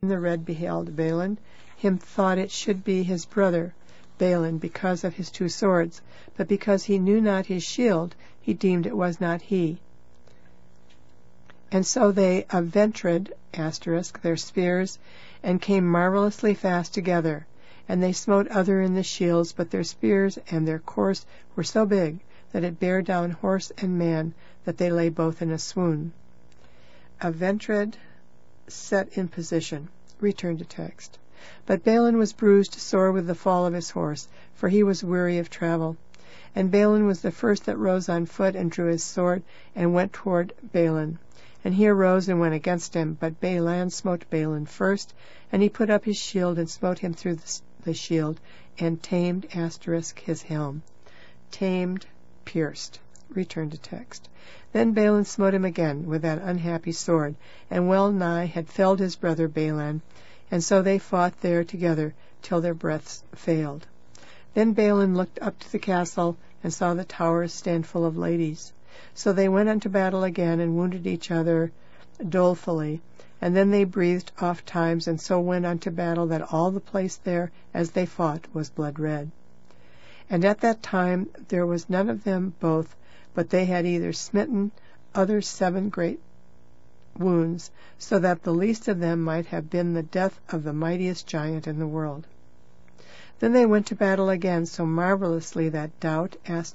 the red beheld Balaam, him thought it should be his brother Balaam, because of his 2 swords, but because he knew not his shield, he deemed it was not he. And so they aventred their spears, and came marvellously fast together. And they smote other in the shields, but their spears and their course were so big, that it bare down horse and man, that they lay both in a swoon. Aventred, set in position. Return to text. But Balaam was bruised sore with the fall of his horse, for he was weary of travel. And Balaam was the first that rose on foot, and drew his sword, and went toward Balaam. And he arose and went against him, but Balaam smote Balaam first, and he put up his shield, and smote him through the shield, and tamed his helm. Tamed, pierced. Return to text. Then Balaam smote him again with that unhappy sword, and well nigh had felled his brother Balaam, and so they fought there together till their breaths failed. Then Balaam looked up to the castle, and saw the towers stand full of ladies. So they went unto battle again, and wounded each other dolefully. And then they breathed oft times, and so went unto battle, that all the place there, as they fought, was blood red. And at that time there was none of them both, but they had either smitten others 7 great wounds, so that the least of them might have been the death of the mightiest giant in the world. Then they went to battle again, so marvellously that doubt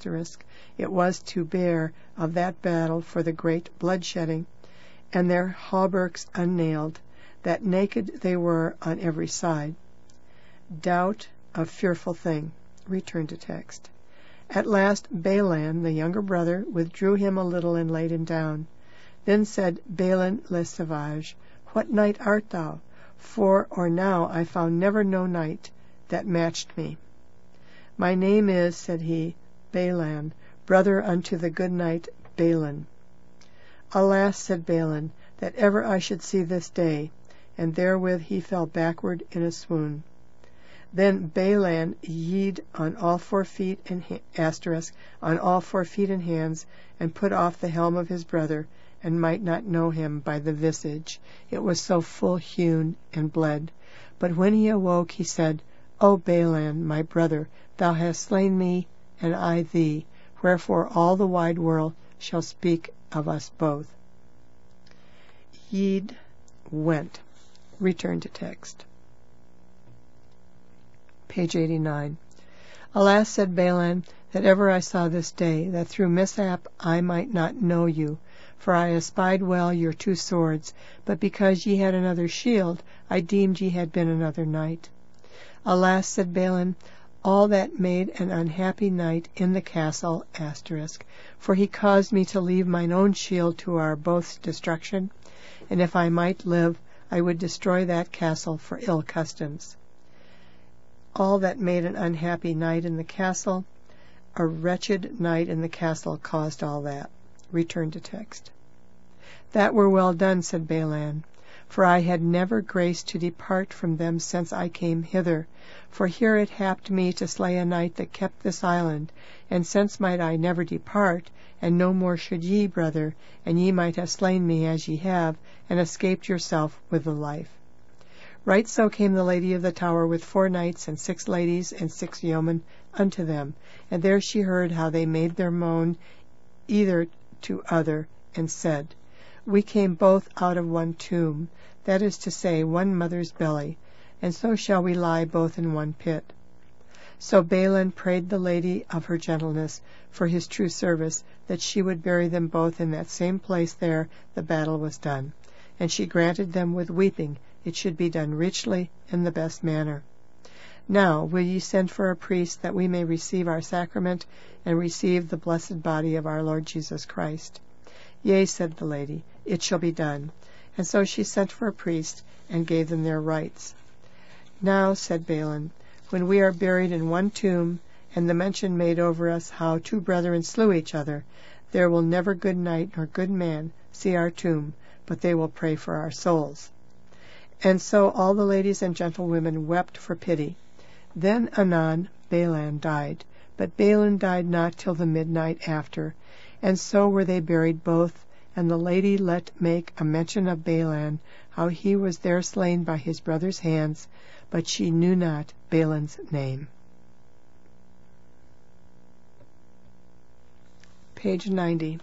it was to bear of that battle for the great bloodshedding, and their hauberks unnailed, that naked they were on every side. Doubt, a fearful thing. Return to text. At last Balaam, the younger brother, withdrew him a little, and laid him down. Then said Balaam le Savage, What knight art thou? For or now I found never no knight that matched me. My name is, said he, Balaam, brother unto the good knight Balaam. Alas, said Balaam, that ever I should see this day. And therewith he fell backward in a swoon. Then Balaam yede on all 4 feet and on all 4 feet and hands, and put off the helm of his brother, and might not know him by the visage, it was so full hewn and bled. But when he awoke, he said, O Balaam, my brother, thou hast slain me, and I thee, wherefore all the wide world shall speak of us both. Yede went. Return to text. Page 89. Alas, said Balaam, that ever I saw this day, that through mishap I might not know you, for I espied well your 2 swords, but because ye had another shield, I deemed ye had been another knight. Alas, said Balaam, all that made an unhappy knight in the castle, for he caused me to leave mine own shield to our both's destruction, and if I might live, I would destroy that castle for ill customs. All that made an unhappy knight in the castle, a wretched knight in the castle caused all that. Return to text. That were well done, said Balaam, for I had never grace to depart from them since I came hither. For here it happed me to slay a knight that kept this island, and since might I never depart, and no more should ye, brother, and ye might have slain me as ye have, and escaped yourself with the life. Right so came the lady of the tower with 4 knights and 6 ladies and 6 yeomen unto them, and there she heard how they made their moan either to other, and said, We came both out of one tomb, that is to say, one mother's belly, and so shall we lie both in one pit. So Balaam prayed the lady of her gentleness for his true service, that she would bury them both in that same place there the battle was done. And she granted them with weeping, it should be done richly in the best manner. Now will ye send for a priest, that we may receive our sacrament, and receive the blessed body of our Lord Jesus Christ? Yea, said the lady, it shall be done. And so she sent for a priest, and gave them their rites. Now, said Balaam, when we are buried in one tomb, and the mention made over us how 2 brethren slew each other, there will never good knight nor good man see our tomb, but they will pray for our souls. And so all the ladies and gentlewomen wept for pity. Then anon Balaam died, but Balaam died not till the midnight after, and so were they buried both, And the lady let make a mention of Balan, how he was there slain by his brother's hands, but she knew not Balan's name. Page 90.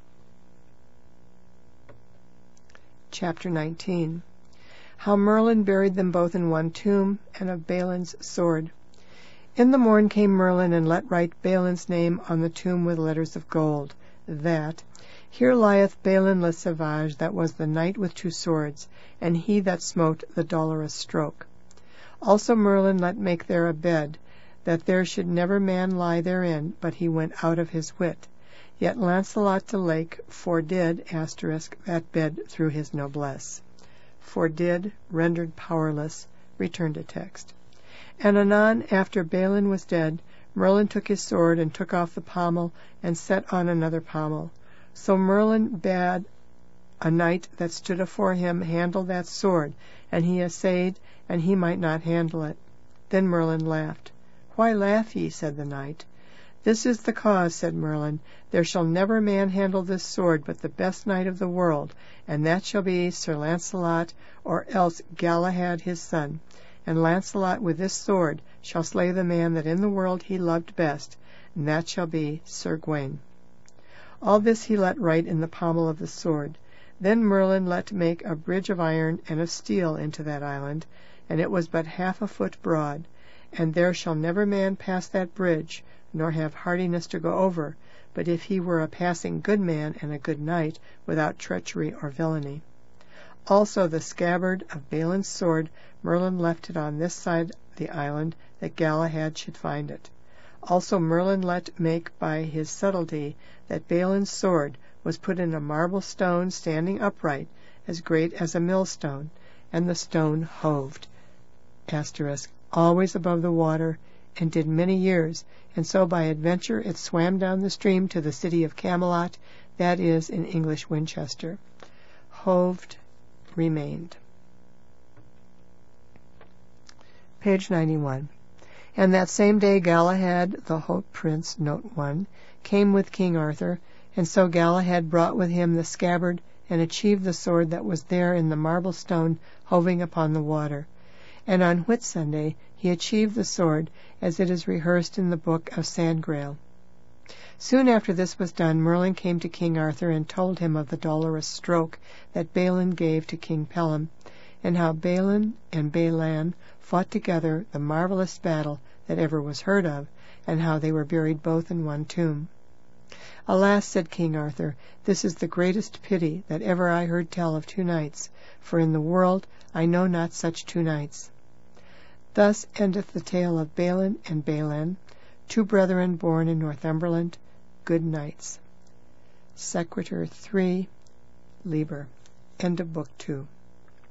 Chapter 19. How Merlin buried them both in one tomb, and of Balan's sword. In the morn came Merlin, and let write Balan's name on the tomb with letters of gold, that here lieth Balan le Savage, that was the knight with two swords, and he that smote the dolorous stroke. Also Merlin let make there a bed, that there should never man lie therein, but he went out of his wit. Yet Launcelot de Lake fordid * that bed through his noblesse. Fordid, rendered powerless. Return to text. And anon after Balan was dead, Merlin took his sword, and took off the pommel, and set on another pommel. So Merlin bade a knight that stood afore him handle that sword, and he essayed, and he might not handle it. Then Merlin laughed. Why laugh ye? said the knight. This is the cause, said Merlin. There shall never man handle this sword but the best knight of the world, and that shall be Sir Launcelot, or else Galahad his son. And Launcelot with this sword shall slay the man that in the world he loved best, and that shall be Sir Gawain. All this he let write in the pommel of the sword. Then Merlin let make a bridge of iron and of steel into that island, and it was but 1/2 foot broad. And there shall never man pass that bridge, nor have hardiness to go over, but if he were a passing good man and a good knight, without treachery or villainy. Also the scabbard of Balan's sword Merlin left it on this side the island, that Galahad should find it. Also Merlin let make by his subtlety that Balan's sword was put in a marble stone standing upright, as great as a millstone, and the stone hoved, * always above the water, and did many years, and so by adventure it swam down the stream to the city of Camelot, that is, in English Winchester. Hoved, remained. Page 91. And that same day Galahad the Haut Prince, note 1, came with King Arthur, and so Galahad brought with him the scabbard, and achieved the sword that was there in the marble stone hoving upon the water. And on Whitsunday he achieved the sword, as it is rehearsed in the book of Sangreal. Soon after this was done, Merlin came to King Arthur, and told him of the dolorous stroke that Balan gave to King Pellam, and how Balan and Balan fought together the marvelous battle that ever was heard of, and how they were buried both in one tomb. Alas, said King Arthur, this is the greatest pity that ever I heard tell of two knights, for in the world I know not such two knights. Thus endeth the tale of Balan and Balan, two brethren born in Northumberland, good knights. Sequitur 3, Liber. End of Book 2.